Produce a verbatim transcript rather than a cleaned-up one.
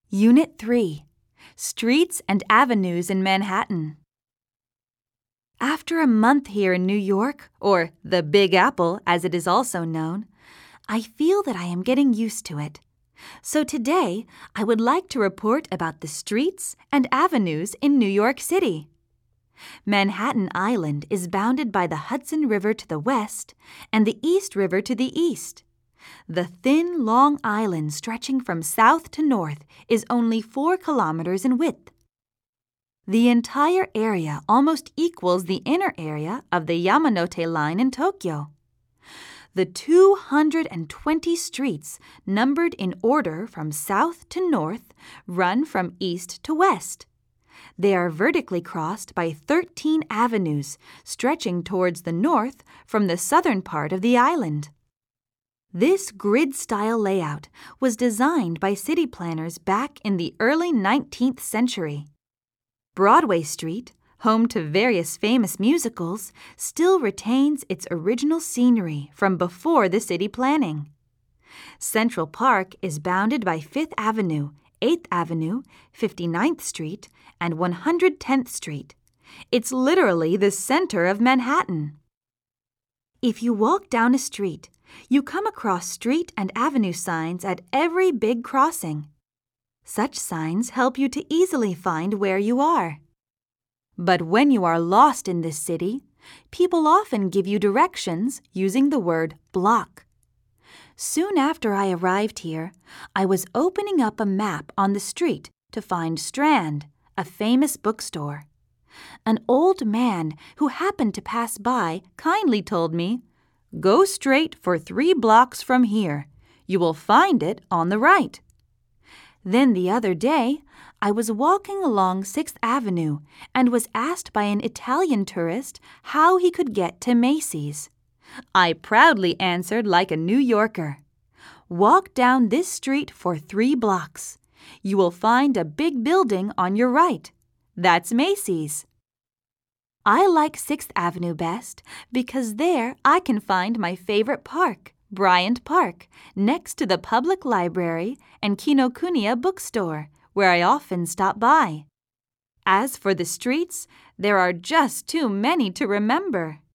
Unit three, Streets and Avenues in Manhattan. After a month here in New York, or the Big Apple as it is also known, I feel that I am getting used to it. So today, I would like to report about the streets and avenues in New York City. Manhattan Island is bounded by the Hudson River to the west and the East River to the east. The thin, long island stretching from south to north is only four kilometers in width. The entire area almost equals the inner area of the Yamanote Line in Tokyo. The two hundred twenty streets, numbered in order from south to north, run from east to west. They are vertically crossed by thirteen avenues, stretching towards the north from the southern part of the island. This grid-style layout was designed by city planners back in the early nineteenth century. Broadway Street, home to various famous musicals, still retains its original scenery from before the city planning. Central Park is bounded by Fifth Avenue, eighth Avenue, fifty-ninth Street, and one hundred tenth Street. It's literally the center of Manhattan. If you walk down a street, you come across street and avenue signs at every big crossing. Such signs help you to easily find where you are. But when you are lost in this city, people often give you directions using the word block. Soon after I arrived here, I was opening up a map on the street to find Strand, a famous bookstore. An old man who happened to pass by kindly told me, "Go straight for three blocks from here. You will find it on the right." Then the other day, I was walking along sixth Avenue and was asked by an Italian tourist how he could get to Macy's. I proudly answered like a New Yorker, "Walk down this street for three blocks. You will find a big building on your right. That's Macy's." I like sixth Avenue best because there I can find my favorite park, Bryant Park, next to the public library and Kinokuniya bookstore, where I often stop by. As for the streets, there are just too many to remember.